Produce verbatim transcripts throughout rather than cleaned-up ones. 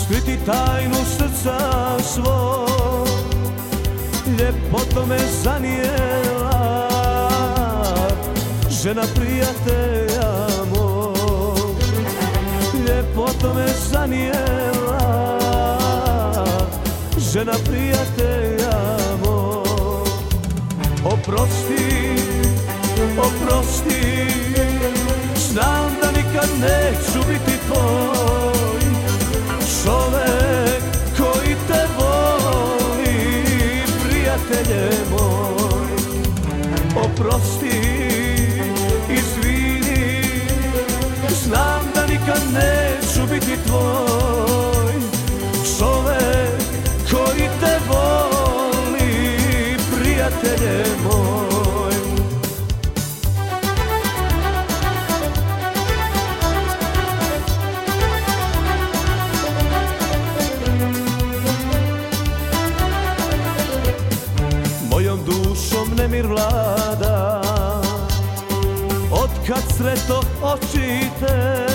skriti tajnu srca svog, ljepoto me zanijela, žena prijatelja mog. Ljepoto me zanijela, žena prijatelja mog. Oprosti, oprosti, znam da nikad neću biti tvoj, čovek koji te voli, prijatelje moj. Oprosti, izvini, znam da nikad neću biti tvoj, čovek koji te voli, prijatelje moj. Mojom dušom nemir vlada, otkad sretoh oči te,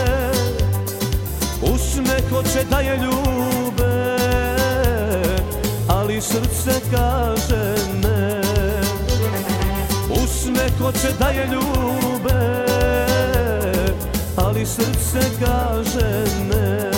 usne hoće da je ljube, ali srce kaže ne. Usne hoće da je ljube, ali srce kaže ne.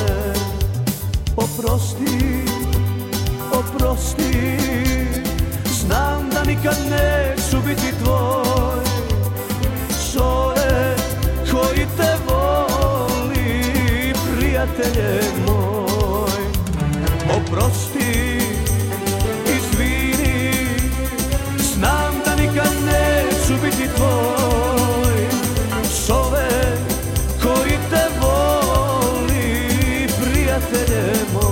Oprosti, oprosti, znam da nikad neću biti tvoj, čovek koji te voli, prijatelje moj. Oprosti, izvini, znam da nikad neću biti tvoj, čovek koji te voli, prijatelje moj.